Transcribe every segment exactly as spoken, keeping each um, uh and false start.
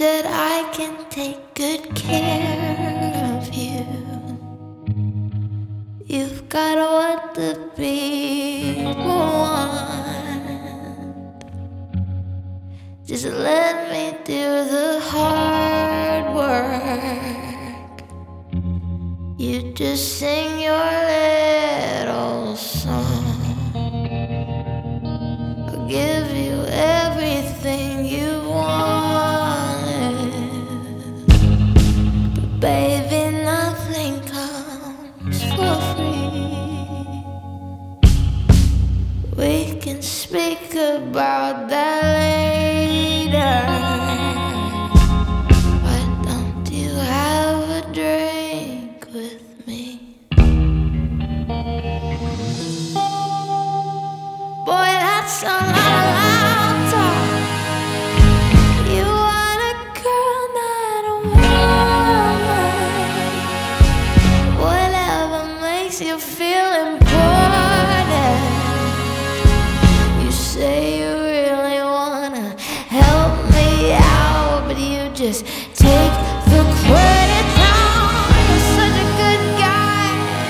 said I can take good care of you. You've got what the people want. Just let me do the hard work. You just sing your little song. I'll give you everything you wanted. But baby, nothing comes for free. We can speak about that later. Why don't you have a drink with me? Boy, that's a lot of loud talk. You want a girl, not a woman. Whatever makes you feel important. You say you really wanna help me out, but you just take the credit now. You're such a good guy.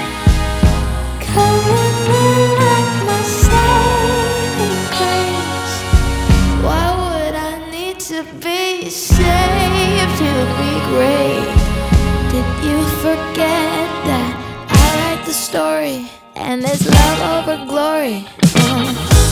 Come on in like my saving grace. Why would I need to be saved to be great? Did you forget that I write the story and it's love over glory? Mm.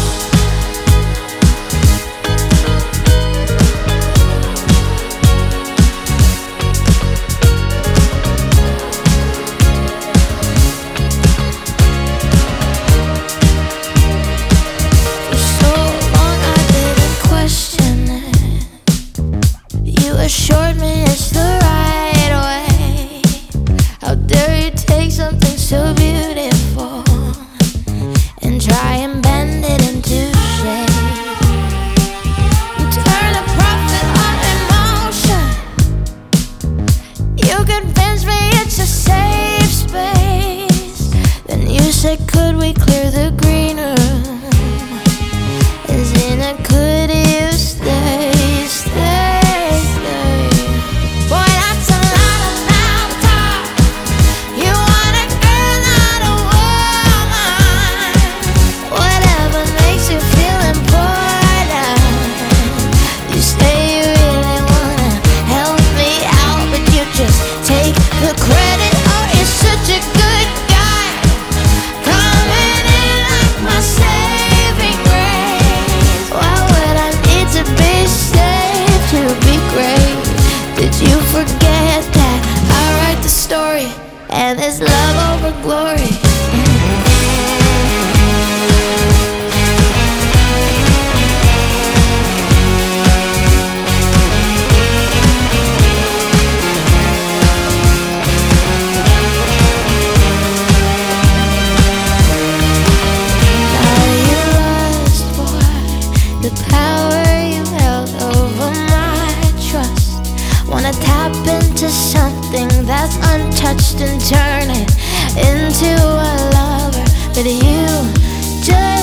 Assured me it's the right way. How dare you take something so beautiful and try and bend it into shape? Turn a profit on emotion. You convinced me it's a safe space. Then you said, could we clear the green room? As in a could you stay, stay? And it's love over glory. Now you lost, boy, the power you held over my trust. Wanna tap into something that's untouched and turn it into a lover, but you just